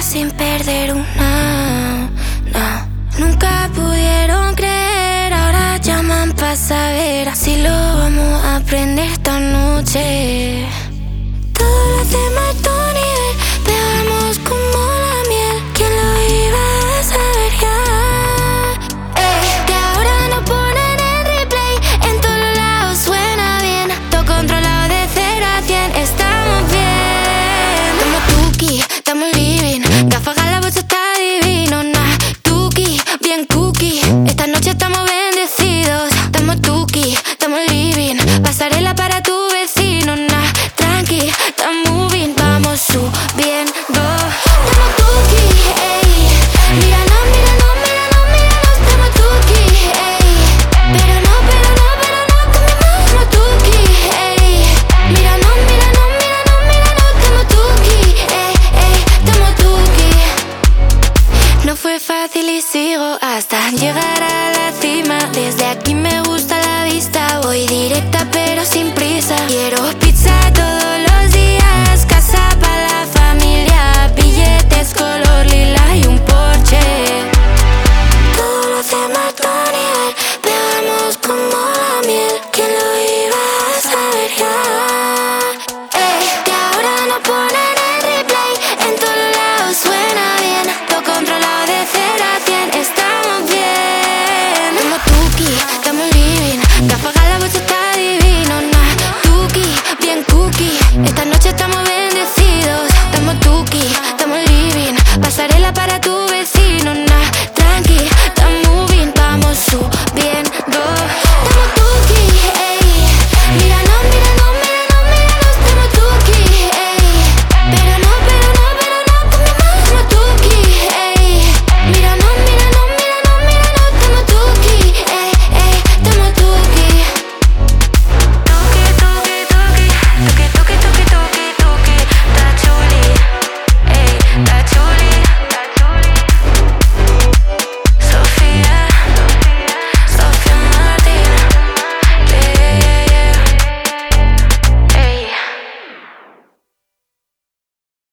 sin perder una. No. Nunca pudieron creer, ahora llaman pa' saber si lo vamos a aprender esta noche. Todo lo hacemos a tu nivel, pegamos como la miel. ¿Quién lo iba a saber ya? Que ahora nos ponen en replay, en todos lados suena bien. Todo controlado de 0 a 100, estamos bien. Estamos tuki, estamos living, Ráfaga la voz está divino, nah. Tuki, bien cookie, esta noche estamos bendecidos. Estamos tuki, estamos living, pasarela para tu vecino, nah. Tranqui, estamos moving, vamos subiendo. Estamos tuki, ey. Míranos, míranos, míranos, míranos. Estamos tuki, ey. Pero no, cambiamos. Estamos tuki, ey. Míranos, míranos, míranos, míranos. Estamos tuki, ey, ey. Estamos tuki. No fue fácil y sigo hasta llegar a la cima. Desde aquí me gusta la vista, voy directa pero sin prisa. Quiero